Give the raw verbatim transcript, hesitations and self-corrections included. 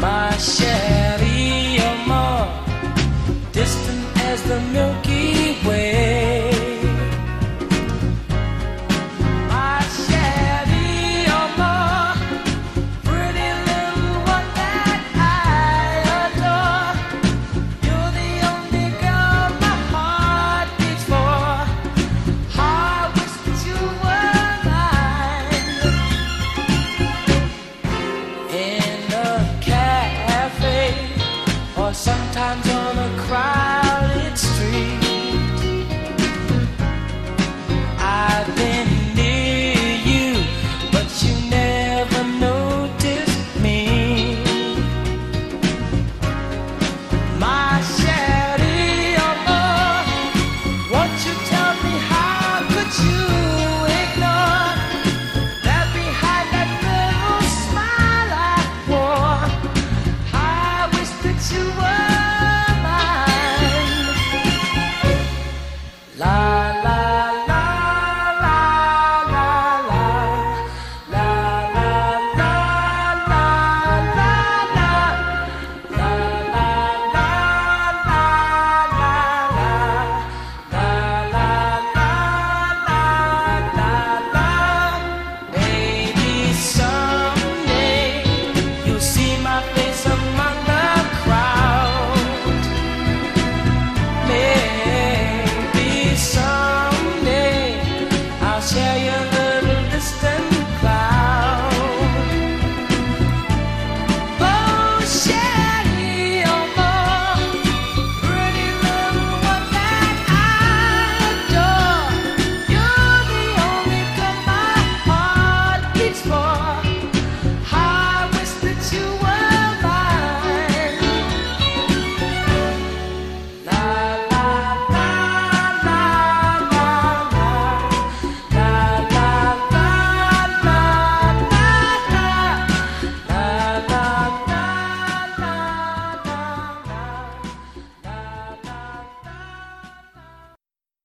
My Shelly, you're more distant as the Milky Way. My Shelly, you're more pretty little one that I adore. You're the only girl my heart beats for. I wish that you were mine. In a cafe, or sometimes on a crowd